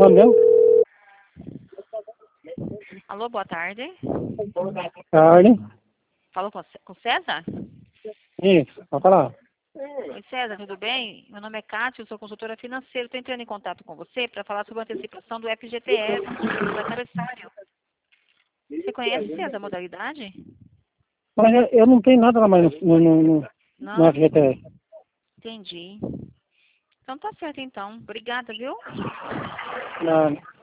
Nome meu? Alô, boa tarde. Carne. Falou com César? Isso, pode falar. Oi, César, tudo bem? Meu nome é Cátia, eu sou consultora financeira. Estou entrando em contato com você para falar sobre a antecipação do FGTS, do aniversário. Você conhece, César, a modalidade? Mas eu não tenho nada lá mais no Não? FGTS. Entendi. Então tá certo, então. Obrigada, viu? Não.